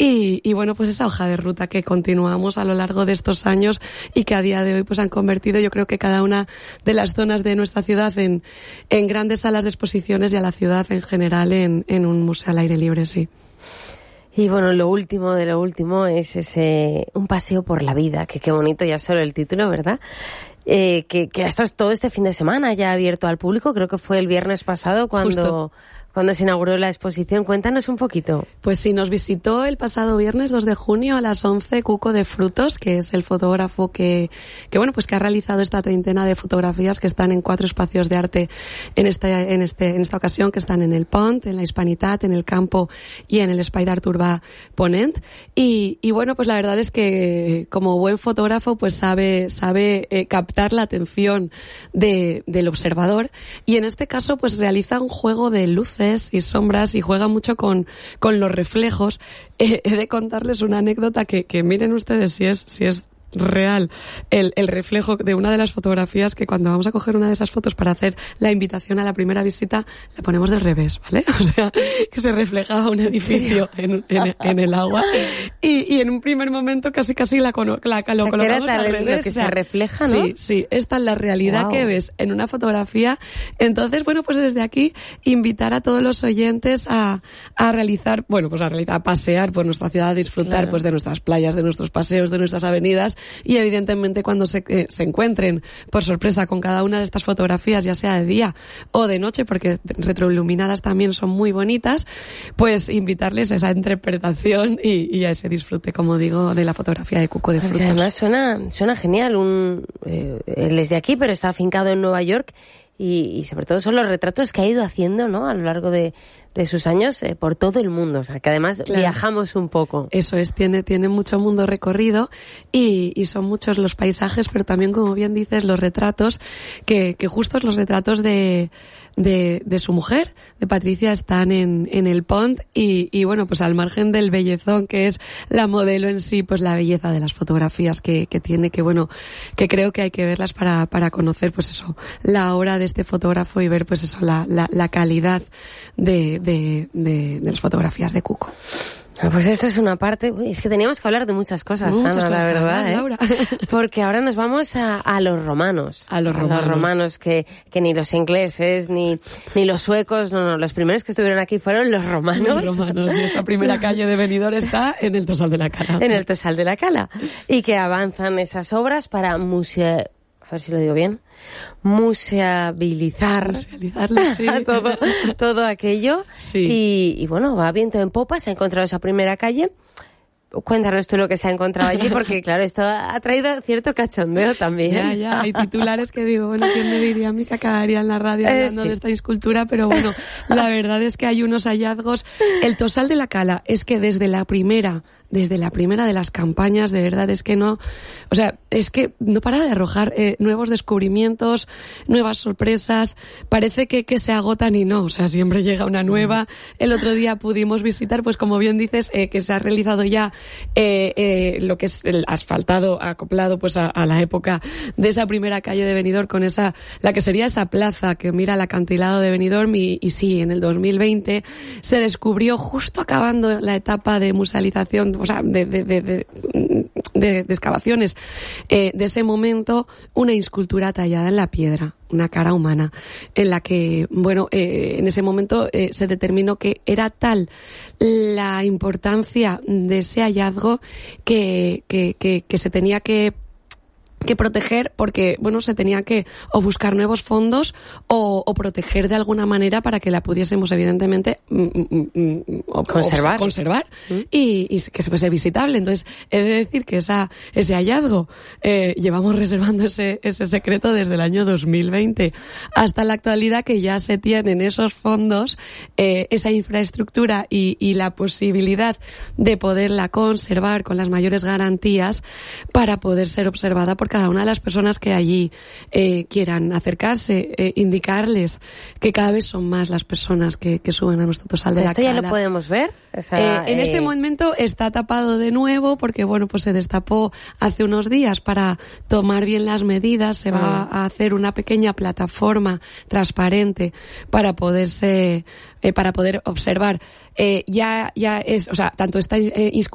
y bueno, pues esa hoja de ruta que continuamos a lo largo de estos años y que a día de hoy pues han convertido, yo creo que cada una de las zonas de nuestra ciudad en grandes salas de exposiciones y a la ciudad en general en un museo al aire libre, sí. Y bueno, lo último de lo último es un paseo por la vida, que qué bonito ya solo el título, ¿verdad? Que esto es todo este fin de semana ya abierto al público, creo que fue el viernes pasado cuando se inauguró la exposición. Cuéntanos un poquito. Pues sí, nos visitó el pasado viernes 2 de junio a las 11 Cuco de Frutos, que es el fotógrafo que ha realizado esta treintena de fotografías que están en 4 espacios de arte en esta ocasión, que están en el Pont, en la Hispanitat, en el Campo y en el Espai d'Art Urbà Ponent. Y bueno, pues la verdad es que como buen fotógrafo pues sabe captar la atención del observador, y en este caso pues realiza un juego de luces y sombras y juega mucho con los reflejos. He de contarles una anécdota que miren ustedes si es real el reflejo de una de las fotografías, que cuando vamos a coger una de esas fotos para hacer la invitación a la primera visita la ponemos del revés, ¿vale? O sea, que se reflejaba un edificio en el agua y en un primer momento casi lo colocamos al revés. Lo que se refleja, ¿no? Sí, esta es la realidad que ves en una fotografía. Entonces, bueno, pues desde aquí invitar a todos los oyentes a pasear por nuestra ciudad, a disfrutar pues de nuestras playas, de nuestros paseos, de nuestras avenidas. Y evidentemente cuando se encuentren por sorpresa con cada una de estas fotografías, ya sea de día o de noche, porque retroiluminadas también son muy bonitas, pues invitarles a esa interpretación y a ese disfrute, como digo, de la fotografía de Cuco de Frutos. Además suena genial, él es de aquí pero está afincado en Nueva York y sobre todo son los retratos que ha ido haciendo, ¿no?, a lo largo de sus años por todo el mundo, o sea que además viajamos un poco. Eso es, tiene mucho mundo recorrido y son muchos los paisajes, pero también, como bien dices, los retratos, que justos los retratos de su mujer, de Patricia, están en el Pont y bueno, pues al margen del bellezón que es la modelo en sí, pues la belleza de las fotografías que tiene, que creo que hay que verlas para conocer pues eso, la obra de este fotógrafo y ver pues eso, la calidad de las fotografías de Cuco. Pues esto es una parte. Es que teníamos que hablar de muchas cosas, Ana, la verdad, Laura. Porque ahora nos vamos a los romanos. A los romanos que ni los ingleses ni los suecos, no, los primeros que estuvieron aquí fueron los romanos. Los romanos, y esa primera calle de Benidorm está en el Tossal de la Cala. En el Tossal de la Cala. Y que avanzan esas obras para a ver si lo digo bien, museabilizar sí. todo aquello. Sí. Y bueno, va viento en popa, se ha encontrado esa primera calle. Cuéntanos tú lo que se ha encontrado allí, porque claro, esto ha traído cierto cachondeo también. Ya, hay titulares que digo, bueno, ¿quién me diría a mí que acabaría en la radio hablando de esta escultura? Pero bueno, la verdad es que hay unos hallazgos. El Tossal de la Cala es que desde la primera de las campañas, de verdad, es que no para de arrojar nuevos descubrimientos, nuevas sorpresas. Parece que se agotan y no, o sea, siempre llega una nueva. El otro día pudimos visitar, pues como bien dices, que se ha realizado ya lo que es el asfaltado acoplado pues a la época de esa primera calle de Benidorm, con la que sería esa plaza que mira el acantilado de Benidorm, y sí, en el 2020 se descubrió, justo acabando la etapa de musealización, o sea, de excavaciones de ese momento, una escultura tallada en la piedra, una cara humana, en la que, bueno, en ese momento se determinó que era tal la importancia de ese hallazgo que se tenía que proteger, porque bueno, se tenía que o buscar nuevos fondos o proteger de alguna manera para que la pudiésemos evidentemente conservar y que se fuese visitable. Entonces he de decir que ese hallazgo llevamos reservando ese secreto desde el año 2020 hasta la actualidad, que ya se tienen esos fondos, esa infraestructura y la posibilidad de poderla conservar con las mayores garantías para poder ser observada por cada una de las personas que allí quieran acercarse, indicarles que cada vez son más las personas que suben a nuestro Tossal de la Cala. ¿Esto ya lo podemos ver? En este momento está tapado de nuevo porque, bueno, pues se destapó hace unos días para tomar bien las medidas. Se va a hacer una pequeña plataforma transparente para poder observar. Ya es, o sea, tanto está